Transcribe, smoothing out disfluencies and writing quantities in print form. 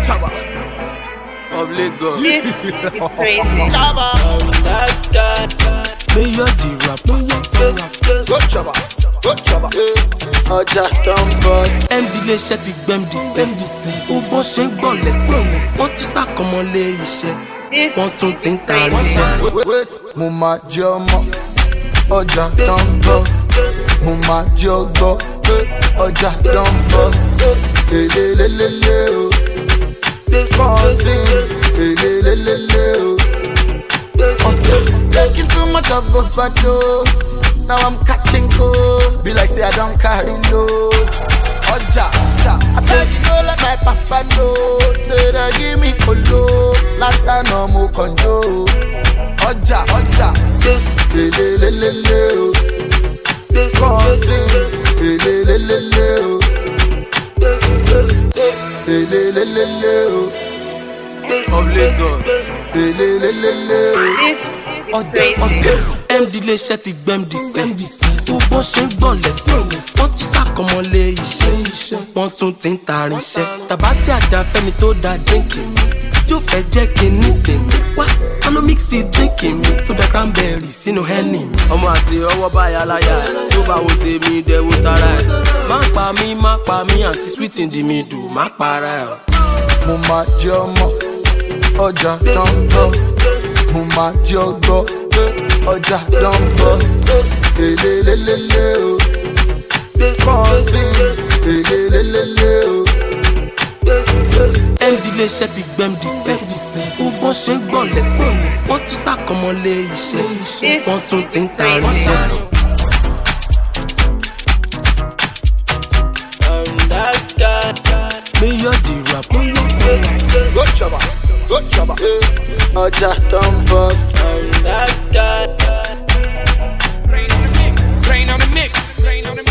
of Lagos. This is crazy. Mayor the rapper. Ọjà tó ń bọ̀. MD lè ṣe ti gbẹ́m dísẹ́. Ó bọ́ ṣe ń gbọ́ lẹ́sẹ̀. Wọ́n tún sàkọmọlé iṣẹ́. This Wọ́n tún ti ń is tarí crazy. iṣẹ́. Wait, mo máa jẹ ọmọ. Ọjà tó ń bọ̀. Mo máa jẹ ọgbọ́. Ọjà tó ń bọ̀. Elelelele o. Fọ́ọ̀sì. Elelelele o. Ọjà. Taking too much of overdose. Now I'm catching cold. Be like say I don't carry load. Ọjà. I bet you know like my papa know. Say that give me colo. Last time no more control. Ọjà. Elelelele o. Fọ́ọ̀sì. Elelelele o. Elelelele o. Of Lagos. Elelelele o. This is crazy. MD lè ṣe ti gbẹ́m dísẹ́. Ó bọ́ ṣe ń gbọ́ lẹ́sẹ̀. Wọ́n tún sàkọmọlé iṣẹ́. Wọ́n tún ti ń tarí iṣẹ́. Tàbá tí àdá fẹ́ni tó da dínkì mi. Tí ó fẹ́ jẹ́ kí n nísìnyí. Wá ká ló mixi dínkì mi. Tó da cranberry sínú henny mi. Ọmọ àti ọwọ́ báyà láyà ẹ̀. Tó bá wo tèmi dẹ̀wò tara ẹ̀. Má pa mí àti sweet in the middle. Má para ẹ̀. Mo máa jẹ ọmọ. Ọjà tó ń bọ̀. Mo máa jẹ ọgbọ́. Ọjà tó ń bọ̀. Elelelele o. Fọ́ọ̀sì. Elelelele o. MD lè ṣe ti gbẹ́m dísẹ́. Ó bọ́ ṣe ń gbọ́ lẹ́sẹ̀. Wọ́n tún sàkọmọlé iṣẹ́. Wọ́n tún ti ń tarí iṣẹ́. Mayor the rapper. Ọjà tó ń bọ̀. Rain on the mix.